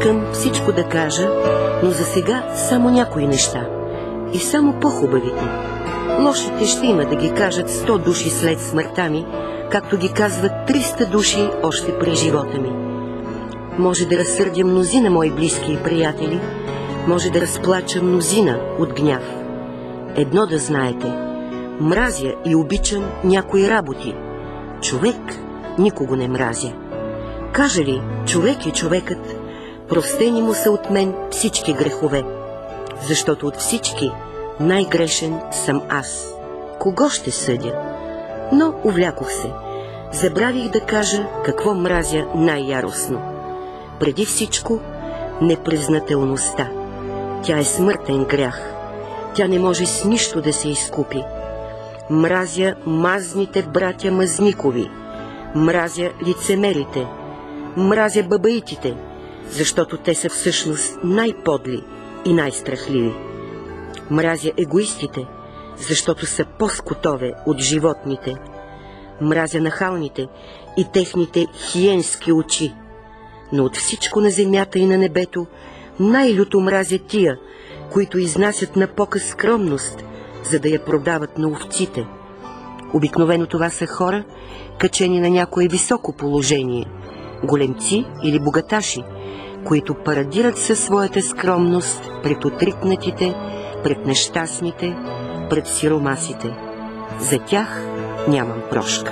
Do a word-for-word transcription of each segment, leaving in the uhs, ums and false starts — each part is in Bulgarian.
Искам всичко да кажа, но за сега само някои неща. И само по-хубавите. Лошите ще има да ги кажат сто души след смъртта ми, както ги казват триста души още при живота ми. Може да разсърдя мнозина мои близки и приятели, може да разплача мнозина от гняв. Едно да знаете, мразя и обичам някои работи. Човек никого не мразя. Кажа ли, човек е човекът, простени му са от мен всички грехове, защото от всички най-грешен съм аз. Кого ще съдя? Но увлякох се. Забравих да кажа какво мразя най-яростно. Преди всичко, непризнателността. Тя е смъртен грях. Тя не може с нищо да се изкупи. Мразя мазните братя Мазникови. Мразя лицемерите. Мразя бабаитите, защото те са всъщност най-подли и най-страхливи. Мразя егоистите, защото са по-скотове от животните. Мразя нахалните и техните хиенски очи. Но от всичко на земята и на небето най-люто мразя тия, които изнасят на показ скромност, за да я продават на овците. Обикновено това са хора, качени на някое високо положение, големци или богаташи, които парадират със своята скромност пред отритнатите, пред нещастните, пред сиромасите. За тях нямам прошка.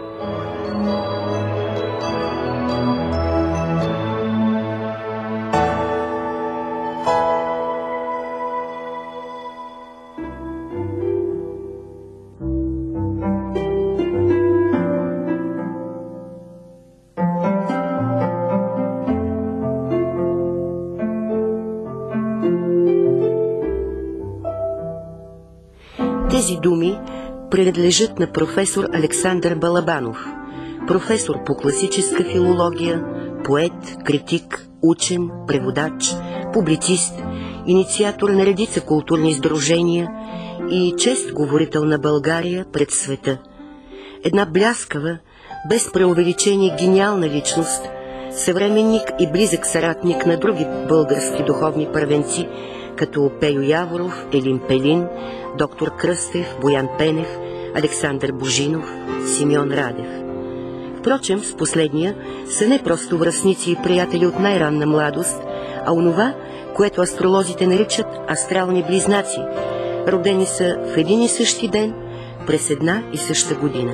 Тези думи принадлежат на професор Александър Балабанов, професор по класическа филология, поет, критик, учен, преводач, публицист, инициатор на редица културни сдружения и чест говорител на България пред света. Една бляскава, без преувеличение гениална личност, съвременник и близък съратник на други български духовни първенци, като Пейо Яворов, Елин Пелин, доктор Кръстев, Боян Пенев, Александър Божинов, Симеон Радев. Впрочем, с последния са не просто връстници и приятели от най-ранна младост, а онова, което астролозите наричат астрални близнаци. Родени са в един и същи ден, през една и съща година.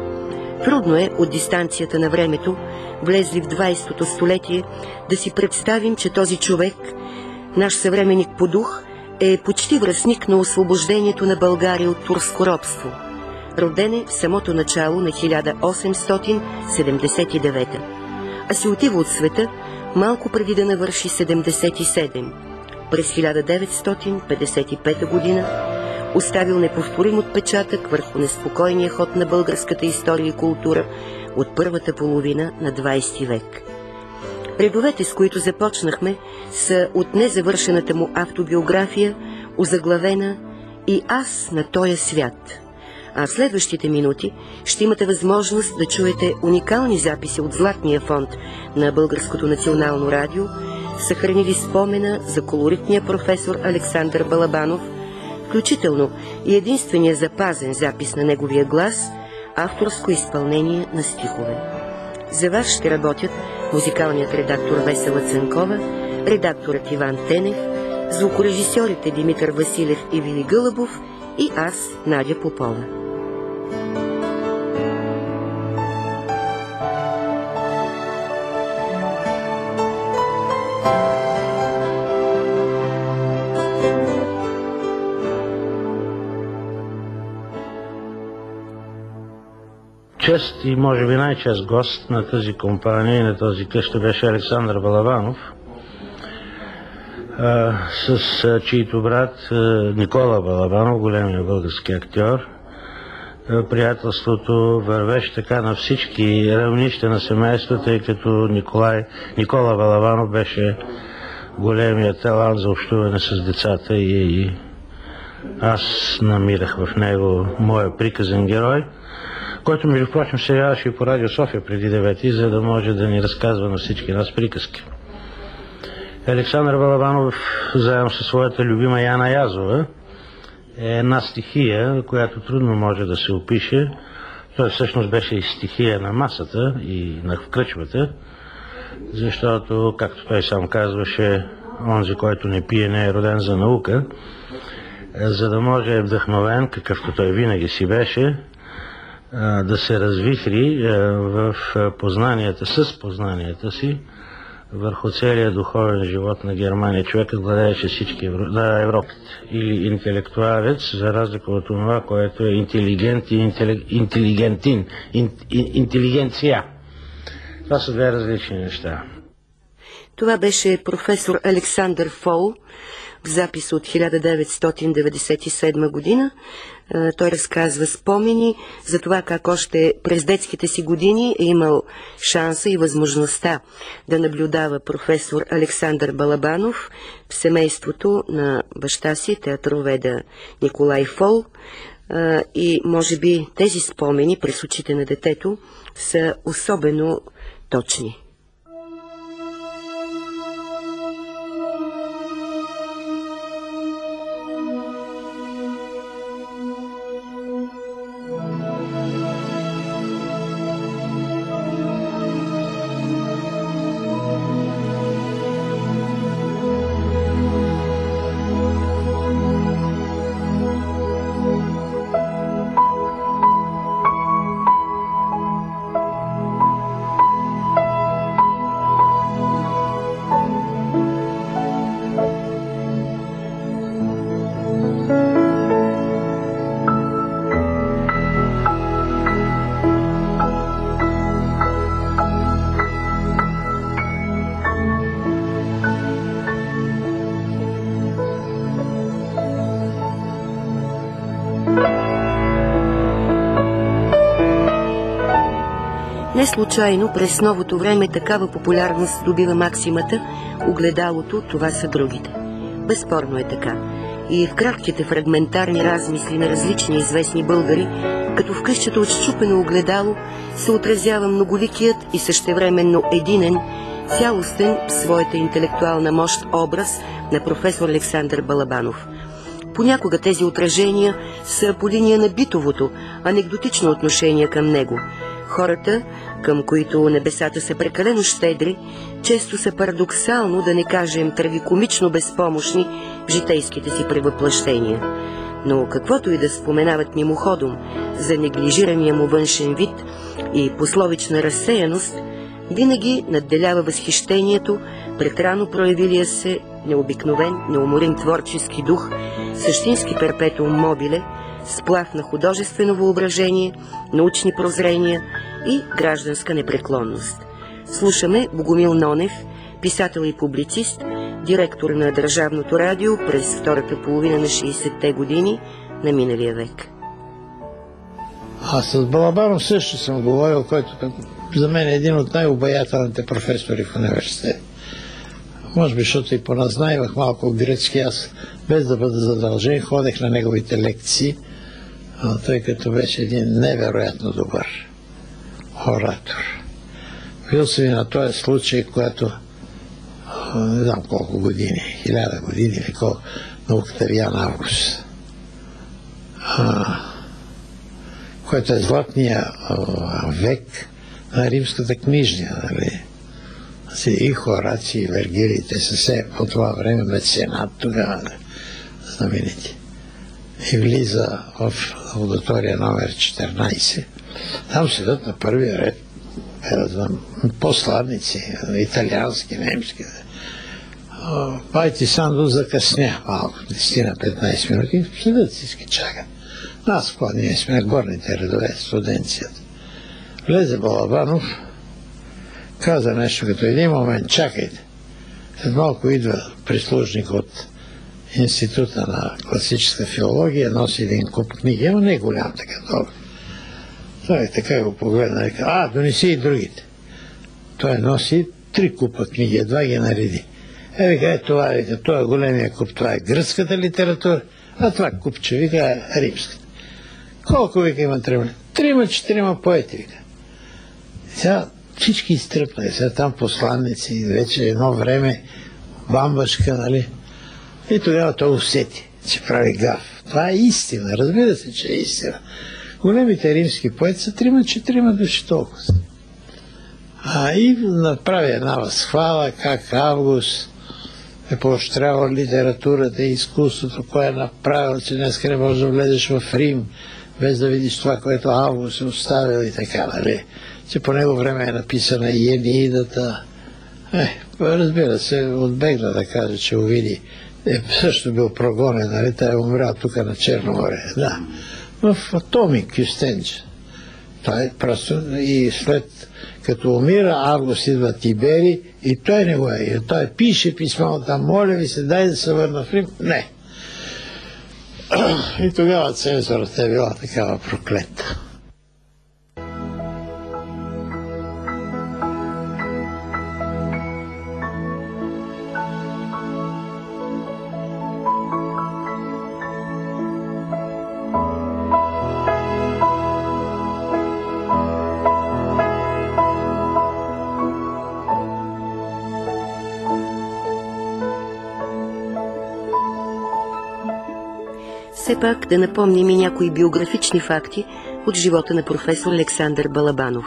Трудно е от дистанцията на времето, влезли в двайсетото столетие, да си представим, че този човек, наш съвременник по дух, е почти връстник на освобождението на България от турско робство. Роден е в самото начало на хиляда осемстотин седемдесет и девета, а си отива от света малко преди да навърши седемдесет и седем. През хиляда деветстотин петдесет и пета година оставил неповторим отпечатък върху неспокойния ход на българската история и култура от първата половина на двайсети век. Редовете, с които започнахме, са от незавършената му автобиография, озаглавена "И аз на тоя свят". А в следващите минути ще имате възможност да чуете уникални записи от Златния фонд на Българското национално радио, съхранили спомена за колоритния професор Александър Балабанов, включително и единствения запазен запис на неговия глас, авторско изпълнение на стихове. За вас ще работят музикалният редактор Весела Цанкова, редакторът Иван Тенев, звукорежисьорите Димитър Василев и Вили Гълъбов и аз, Надя Попова. Чест и може би най-чест гост на тази компания и на този къща беше Александър Балабанов, а, с а, чийто брат а, Никола Балабанов, големия български актьор. А, приятелството вървеше така на всички равнища на семейството, тъй като Николай, Никола Балабанов беше големия талант за общуване с децата и, и аз намирах в него моя приказен герой, който, между прочим, се явяваше и по Радио София преди девети, за да може да ни разказва на всички нас приказки. Александър Балабанов, заедно със своята любима Яна Язова, е една стихия, която трудно може да се опише. Той всъщност беше и стихия на масата и на кръчмата, защото, както той сам казваше, онзи, който не пие, не е роден за наука. За да може вдъхновен, какъвто той винаги си беше, да се развихри в познанията, с познанията си върху целия духовен живот на Германия. Човекът владееше всички Евро... да, Европа. Или интелектуалец, за разлика от това, което е интелигент и интелиг... интелигентин, ин... интелигенция. Това са две различни неща. Това беше професор Александър Фол в запис от хиляда деветстотин деветдесет и седма година. Той разказва спомени за това как още през детските си години е имал шанса и възможността да наблюдава професор Александър Балабанов в семейството на баща си, театроведа Николай Фол. И може би тези спомени през очите на детето са особено точни. Не случайно през новото време такава популярност добива максимата "огледалото, това са другите". Безспорно е така. И в кратките фрагментарни размисли на различни известни българи, като в къщата от счупено огледало, се отразява многоликият и същевременно единен, цялостен в своята интелектуална мощ образ на професор Александър Балабанов. Понякога тези отражения са по линия на битовото, анекдотично отношение към него. Хората, към които небесата са прекалено щедри, често са парадоксално, да не кажем трагикомично безпомощни в житейските си превъплъщения. Но каквото и да споменават мимоходом за неглижирания му външен вид и пословична разсеяност, винаги надделява възхищението пред рано проявилия се необикновен, неуморим творчески дух, същински перпетуум мобиле, сплав на художествено въображение, научни прозрения и гражданска непреклонност. Слушаме Богомил Нонев, писател и публицист, директор на Държавното радио през втората половина на шейсетте години на миналия век. Аз с Балабанов също съм говорил, който за мен е един от най-обаятелните професори в университет. Може би, защото и поназнайвах малко гръцки, аз без да бъда задължен, ходех на неговите лекции, тъй като беше един невероятно добър оратор. Бил съм и на този случай, когато не знам колко години, хиляда години или колко, на Октавиан Август, който е златния век на римската книжня, нали? И Хораци, и Вергилий, те са все по това време меценат, тогава знаменити. И влиза в аудитория номер четиринайсет. Там седат на първия ред, да знам, посланници, италиански, немски. Пайти Сандо закъсня малко, десет на петнайсет минути, седат всички, чакат. Нас, какво, ние сме горните редове, студенцията. Влезе Балабанов, каза нещо като един момент, чакайте. След малко идва прислужник от Института на класическа филология, носи един куп книги, но не е голям така толкова. Той така го погледна и каза, а, донеси и другите. Той носи три купа книги, едва ги нареди. Е, вика, е това, вика, това е големия куп, това е гръцката литература, а това купче, вика, е римската. Колко, вика, има трима? Трима, четирима поети, вика. Сега всички изтръпнаха, сега там посланници, вече едно време бамбашка, нали? И тогава той усети, че прави гаф. Това е истина, разбира се, че е истина. Големите римски поети са трима-четирима души толкова. А и направи една възхвала, как Август е поощрявал литературата и изкуството, кое е направил, че днес не можеш да влезеш в Рим, без да видиш това, което Август е оставил и така, нали? Че по него време е написана и Енеидата. Е, разбира се, отбегна да каже, че увиди. Е, също бил прогонен, нали? Той е умрял тук на Черно море. Да. В Томик Юстенч. Той просто и след като умира, Август идва Тибери и той не го е. И той пише писма там, моля ви се, дай да се върна в Рим. Не. И тогава цензурата е била такава проклета. Все пак да напомним и някои биографични факти от живота на професор Александър Балабанов.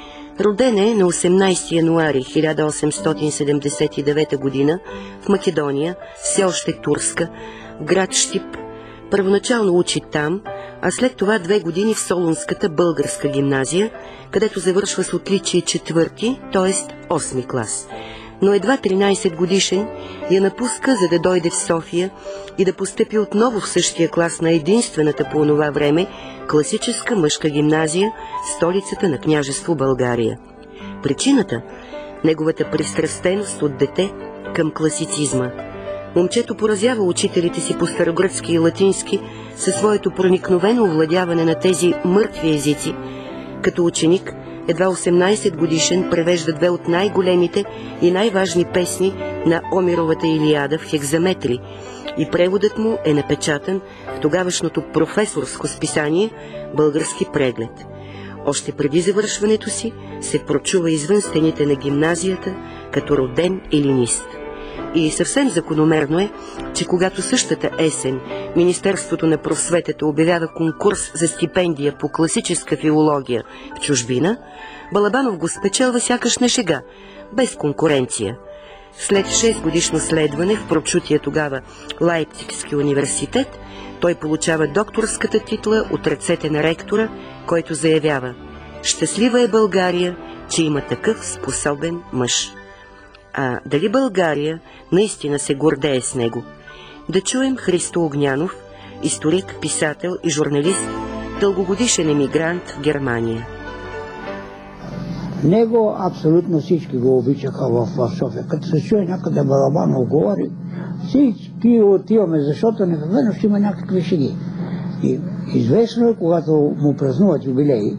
Роден е на осемнайсети януари хиляда осемстотин седемдесет и девета година в Македония, все още турска, в град Щип. Първоначално учи там, а след това две години в Солунската българска гимназия, където завършва с отличие четвърти, т.е. осми клас. Но едва тринайсет годишен я напуска, за да дойде в София и да постъпи отново в същия клас на единствената по онова време класическа мъжка гимназия, столицата на княжество България. Причината – неговата пристрастеност от дете към класицизма. Момчето поразява учителите си по старогръцки и латински със своето проникновено овладяване на тези мъртви езици. Като ученик, едва осемнайсет годишен превежда две от най-големите и най-важни песни на Омировата Илиада в хекзаметри и преводът му е напечатан в тогавашното професорско списание «Български преглед». Още преди завършването си се прочува извън стените на гимназията като роден елинист. И съвсем закономерно е, че когато същата есен Министерството на просветата обявява конкурс за стипендия по класическа филология в чужбина, Балабанов го спечелва сякаш на шега, без конкуренция. След шест годишно следване в прочутия тогава Лайпцигски университет, той получава докторската титла от ръцете на ректора, който заявява: «Щастлива е България, че има такъв способен мъж». А дали България наистина се гордее с него? Да чуем Христо Огнянов, историк, писател и журналист, дългогодишен емигрант в Германия. Него абсолютно всички го обичаха в София. Като се чуе някъде Балабанов говори, всички отиваме, защото непременно ще има някакви шеги. И известно е, когато му празнуват юбилеи,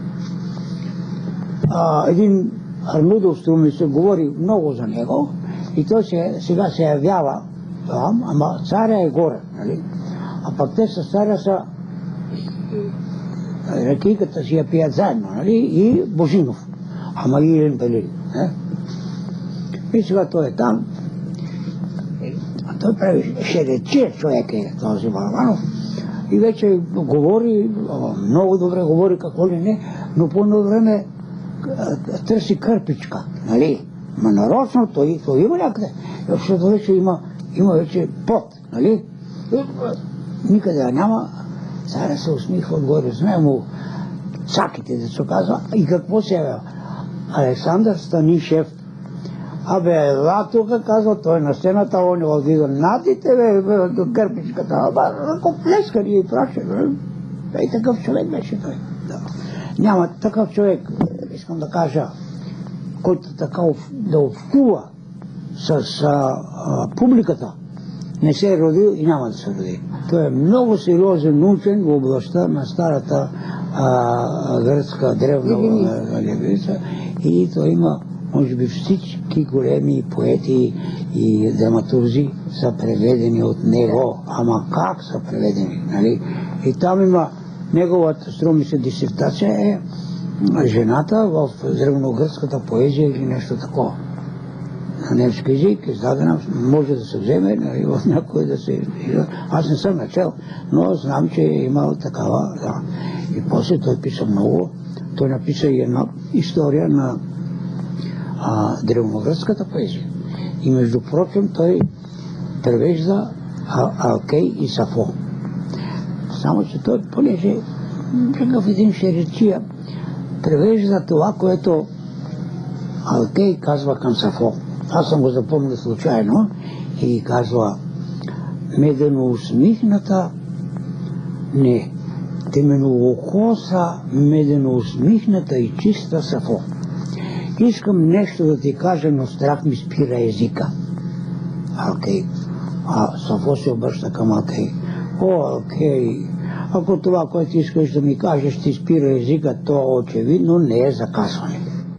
а, един Арнудов Струми се говори много за него и той се, сега се явява там, ама царя е горе, нали? А пък те с царя са ракийката си я пият заедно, нали? И Божинов, ама и Илин Пелин. И сега той е там, а той прави шерече човек е този Балабанов и вече говори, много добре говори какво ли не, но по едно време търси кърпичка, нали? Ма нарочно той, той има някъде, защото вече има, има вече пот, нали? Никъде я няма, царя се усмихва отгоре, знае му цаките, да се казва, и какво се явява? Александър Станишев. Абе, ела тук, казва той на сцената, он е отвига, надите бе, до кърпичката, ако плеска ни и праша, и такъв човек беше той. Да. Няма такъв човек, искам да кажа, който така да общува с а, а, публиката, не се е родил и няма да се роди. Той е много сериозен учен в областта на старата а, гръцка древна левица и той има, може би, всички големи поети и драматурзи са преведени от него. Ама как са преведени, нали? И там има неговата, струми се, дисертация е жената в древногръцката поезия или нещо такова. на немски език, издадена, може да се вземе, нали, в някой да се... Аз не съм начал, но знам, че е имал такава, да. И после той писа много. Той написа и една история на а, древногръцката поезия. И между прочим той превежда Алкей и Сафо. Само че той, понеже някакъв един шеречия, превежда това, което Алкей казва към Сафо. Аз съм го запомнил случайно и казва: медено усмихната, не, теменоокоса, медено усмихната и чиста Сафо. Искам нещо да ти кажа, но страх ми спира езика. Алкей. А Сафо се обръща към Алкей. О, Алкей, ако това, което искаш да ми кажеш, ти спира езика, то очевидно не е закасване.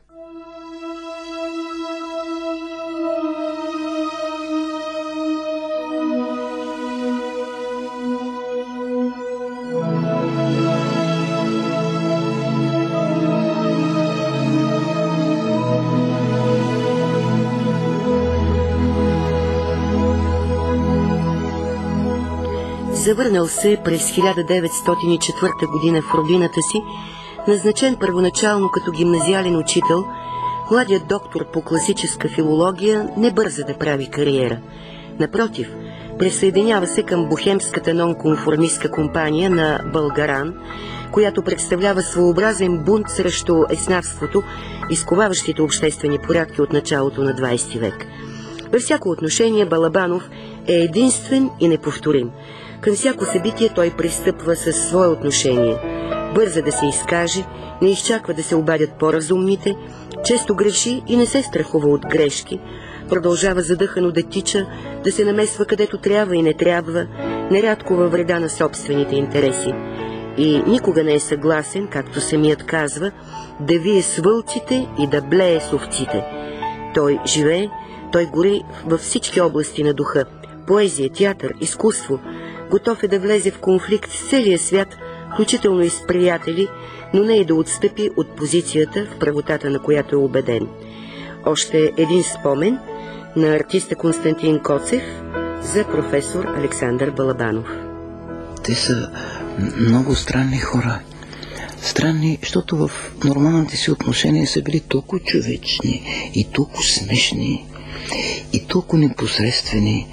Завърнал се през хиляда деветстотин и четвърта година в родината си, назначен първоначално като гимназиален учител, младият доктор по класическа филология не бърза да прави кариера. Напротив, присъединява се към бохемската нонконформистка компания на Българан, която представлява своеобразен бунт срещу еснарството, изковаващите обществени порядки от началото на двайсети век. Във всяко отношение Балабанов е единствен и неповторим. Към всяко събитие той пристъпва със свое отношение. Бърза да се изкаже, не изчаква да се обадят по-разумните, често греши и не се страхува от грешки, продължава задъхано да тича, да се намесва където трябва и не трябва, нерядко във вреда на собствените интереси. И никога не е съгласен, както самият казва, да вие с вълците и да блее с овците. Той живее, той гори във всички области на духа – поезия, театър, изкуство. Готов е да влезе в конфликт с целия свят, включително и с приятели, но не и да отстъпи от позицията, в правотата на която е убеден. Още един спомен на артиста Константин Коцев за професор Александър Балабанов. Те са много странни хора. Странни, защото в нормалните си отношения са били толкова човечни и толкова смешни и толкова непосредствени.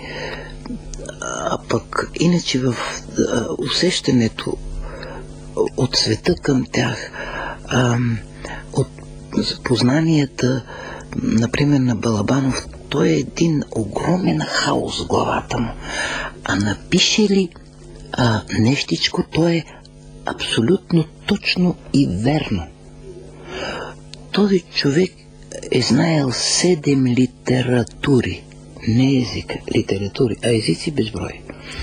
А пък иначе в а, усещането от света към тях, а, от познанията, например на Балабанов, той е един огромен хаос в главата му. А напише ли а, нещичко, то е абсолютно точно и верно. Този човек е знаел седем литератури. Не езика, литератури, а езици безброй.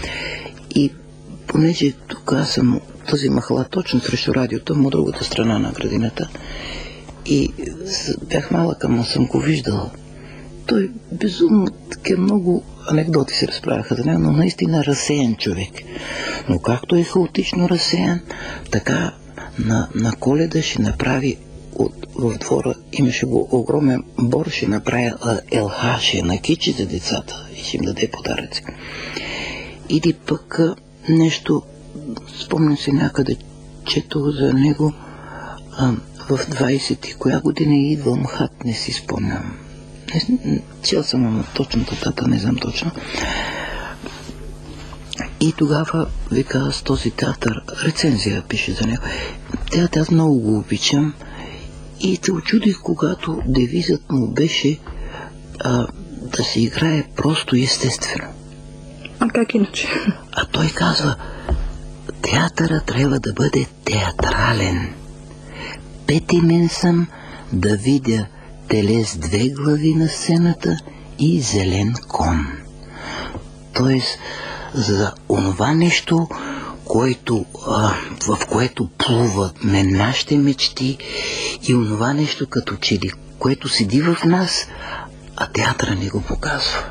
И понеже тук аз съм тази махала точно срещу радиото, му другата страна на градината, и бях малък, ама съм го виждал. Той безумно, така много анекдоти се разправяха за него, но наистина разсеян човек. Но както е хаотично разсеян, така на, на Коледа ще направи от, в двора, имаше го огромен бор, ще направи елха, ще накичи за децата и ще им даде подаръци. Или пък нещо, спомням се някъде, чето за него а, в двайсети коя година е идвал МХАТ, не си спомням. Не, чел съм, ама точната дата не знам точно. И тогава вика, с този театър, рецензия пише за него. Театър аз много го обичам и се очудих, когато девизът му беше а, да се играе просто и естествено. А как иначе? А той казва, театъра трябва да бъде театрален. Петимен съм да видя теле с две глави на сцената и зелен кон. Тоест, за онова нещо, което, а, в което плуват ме нашите мечти и онова нещо като че ли, което седи в нас, а театъра ни го показва.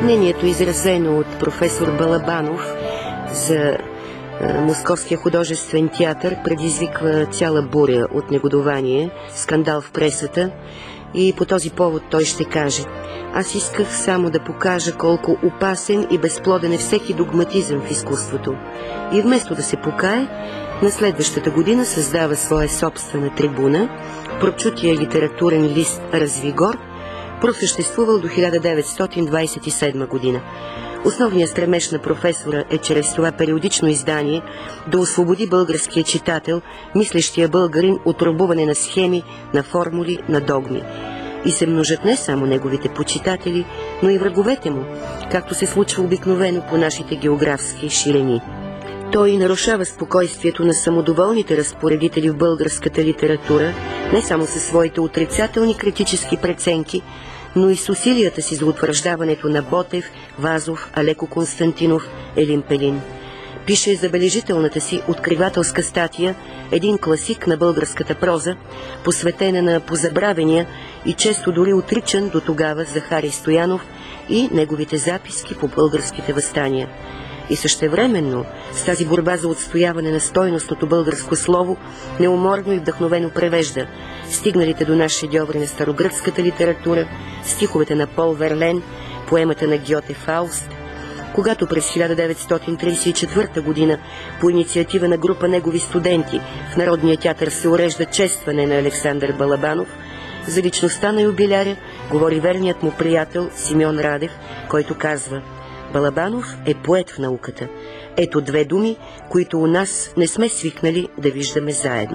мнението, изразено от професор Балабанов за Московския художествен театър, предизвиква цяла буря от негодование, скандал в пресата, и по този повод той ще каже: аз исках само да покажа колко опасен и безплоден е всеки догматизъм в изкуството. И вместо да се покае, на следващата година създава своя собствена трибуна, прочутия литературен лист Развигор, просъществувал до хиляда деветстотин двадесет и седма година. Основният стремеж на професора е чрез това периодично издание да освободи българския читател, мислещия българин, от робуване на схеми, на формули, на догми. И се множат не само неговите почитатели, но и враговете му, както се случва обикновено по нашите географски ширини. Той нарушава спокойствието на самодоволните разпоредители в българската литература не само със своите отрицателни критически преценки, но и с усилията си за утвърждаването на Ботев, Вазов, Алеко Константинов, Елин Пелин. Пише забележителната си откривателска статия, един класик на българската проза, посветена на позабравения и често дори отричан до тогава Захари Стоянов и неговите записки по българските въстания. И същевременно с тази борба за отстояване на стойностното българско слово неуморно и вдъхновено превежда стигналите до нас шедьоври на старогръцката литература, стиховете на Пол Верлен, поемата на Гьоте Фауст. Когато през хиляда деветстотин тридесет и четвърта година по инициатива на група негови студенти в Народния театър се урежда честване на Александър Балабанов, за личността на юбиляря говори верният му приятел Симеон Радев, който казва: Балабанов е поет в науката. Ето две думи, които у нас не сме свикнали да виждаме заедно.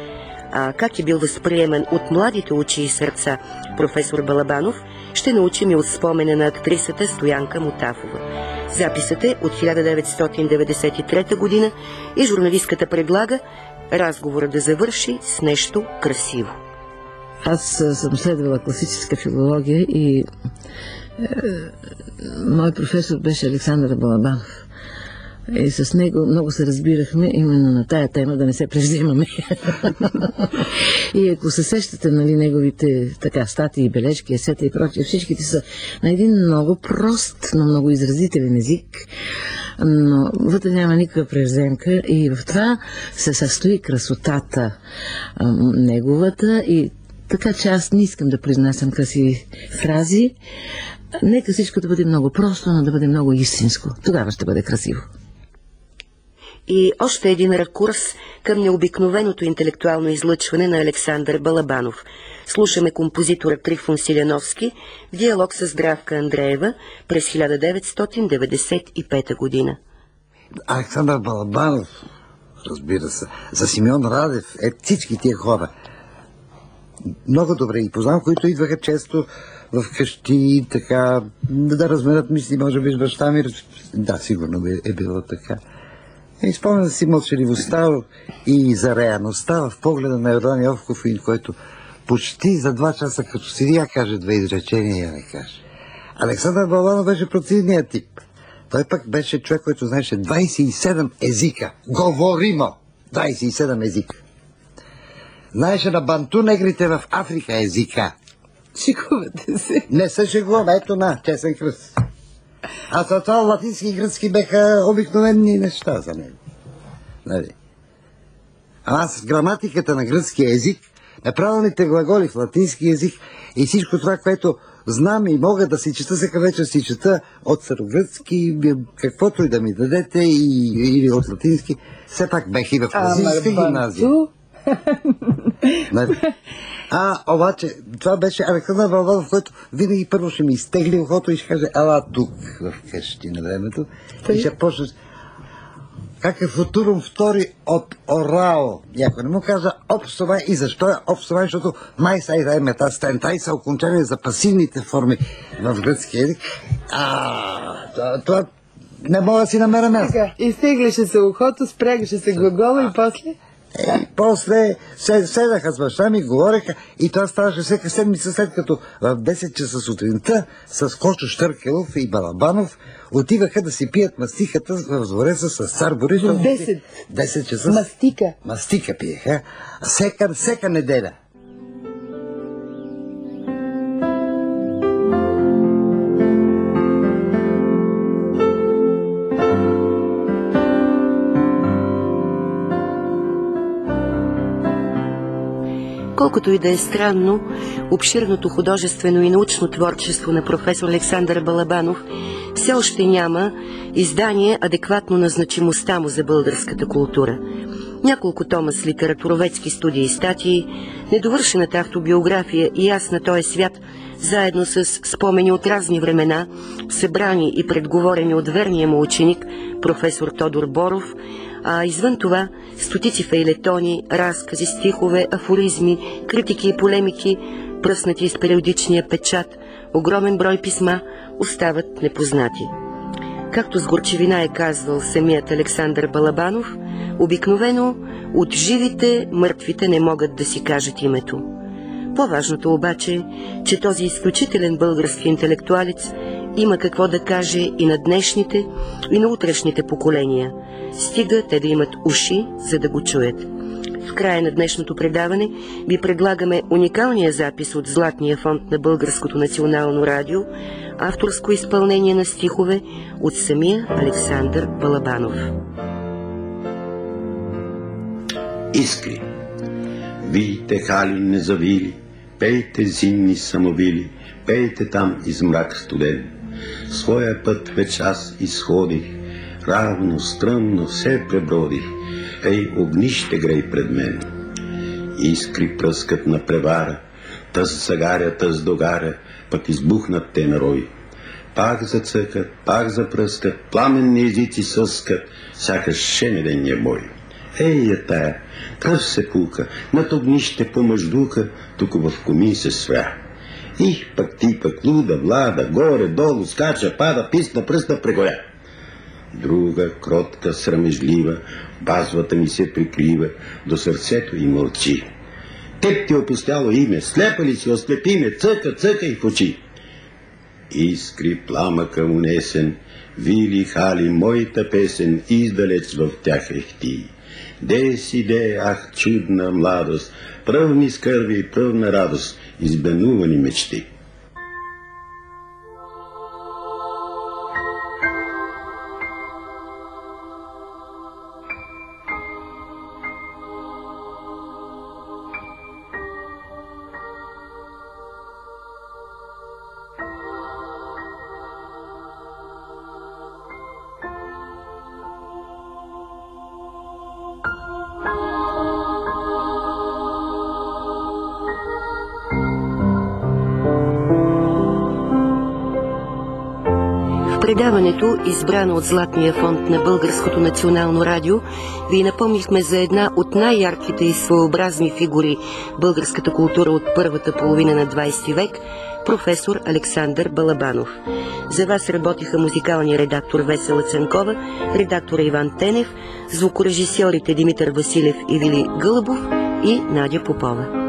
А как е бил възприеман от младите очи и сърца професор Балабанов, ще научим и от спомена на актрисата Стоянка Мутафова. Записът е от хиляда деветстотин деветдесет и трета година и журналистката предлага разговора да завърши с нещо красиво. Аз съм следвала класическа филология и е, мой професор беше Александър Балабанов. И с него много се разбирахме именно на тая тема, да не се превземаме. И ако се сещате, нали, неговите така статии, бележки, есета и прочие, всичките са на един много прост, но много изразителен език, но вътре няма никаква превземка и в това се състои красотата а, неговата. И така че аз не искам да произнасям красиви фрази. Нека всичко да бъде много просто, но да бъде много истинско. Тогава ще бъде красиво. И още един ракурс към необикновеното интелектуално излъчване на Александър Балабанов. Слушаме композитора Трифон Силяновски в диалог с Здравка Андреева през хиляда деветстотин деветдесет и пета година. Александър Балабанов, разбира се, за Симеон Радев, е всички тия хора. Много добре и познавам, които идваха често в къщи, така, да разменят мисли, може би с баща ми. Да, сигурно е било така. И спомням си мълчаливостта и зареяността в погледа на Йордан Йовков, който почти за два часа, като седи, я каже две изречения, я не каже. Александър Балабанов беше противният тип. Той пък беше човек, който знаеше двадесет и седем езика. Говоримо! двадесет и седем езика. Знаеше на банту негрите в Африка езика. Шикувате се. Не се шегувам, ето на, честен кръст. А за това латински и гръцки беха обикновени неща за него. Нали? А аз с граматиката на гръцкия език, неправилните глаголи в латински език и всичко това, което знам и мога да си чета, всяка вечер си чета от старогръцки, каквото и да ми дадете, и, или от латински, все пак бех и в латинска гимназия. А, обаче, това беше Александър Балабанов, който винаги първо ще ми изтегли ухото и ще каже: ела тук в къщи на времето. И ще почне как е футурум втори от орал. Някой не му каза обсовай. И защо е обсовай? Защото май сай дай мета стентай са окончание за пасивните форми в гръцки език. А, това, това не мога да си намеря място. Изтегляше се ухото, спрягаше се глагола и после... Е, после седаха с баща ми, говореха и това ставаше всяка седмица, след като в десет часа сутринта с Кочо Щъркелов и Балабанов отиваха да си пият мастиката в двореца с цар Борисов. десет десет часа. Мастика. Мастика пиеха. Всека, всека неделя. колкото и да е странно, обширното художествено и научно творчество на професор Александър Балабанов все още няма издание адекватно на значимостта му за българската култура. Няколко тома с литературоведски студии и статии, недовършената автобиография и аз на този свят, заедно с спомени от разни времена, събрани и предговорени от верния му ученик, професор Тодор Боров, а извън това стотици фейлетони, разкази, стихове, афоризми, критики и полемики, пръснати из периодичния печат, огромен брой писма остават непознати. Както с горчивина е казвал самият Александър Балабанов, обикновено от живите мъртвите не могат да си кажат името. По-важното обаче е, че този изключителен български интелектуалец има какво да каже и на днешните, и на утрешните поколения. Стига те да имат уши, за да го чуят. В края на днешното предаване ви предлагаме уникалния запис от Златния фонд на Българското национално радио, авторско изпълнение на стихове от самия Александър Балабанов. Искри. Вийте, хали незавили, пейте зимни самовили, пейте там из мрак студен. Своя път вече аз изходих, равно, стръмно все пребродих, ей, огнище грей пред мен. Искри пръскат на превара, тъс загаря, тъс догаря, пък избухнат те на рой. Пак зацъкат, пак запръскат, пламенни езици съскат, сякаш шенедения бой. Ей, е тая, кръв се пука, над огнище помъждука, тук в комин се свя. Их, пък ти, пък луда, влада, горе, долу, скача, пада, писна, пръста, прегоря. Друга, кротка, срамежлива, базвата ми се приклива, до сърцето и мълчи. Теб ти опустяло име, слепа ли си, ослепи ме, цъка, цъка и в очи. Искри пламъка унесен, вили, хали, моята песен, издалеч в тях ехти. Де си, де, ах, чудна младост, пръвни скърби и пръвна радост, избенувани мечти. предаването, избрано от Златния фонд на Българското национално радио, ви напомнихме за една от най-ярките и своеобразни фигури българската култура от първата половина на двайсети век, професор Александър Балабанов. За вас работиха музикалния редактор Весела Цанкова, редактора Иван Тенев, звукорежисьорите Димитър Василев и Вили Гълъбов и Надя Попова.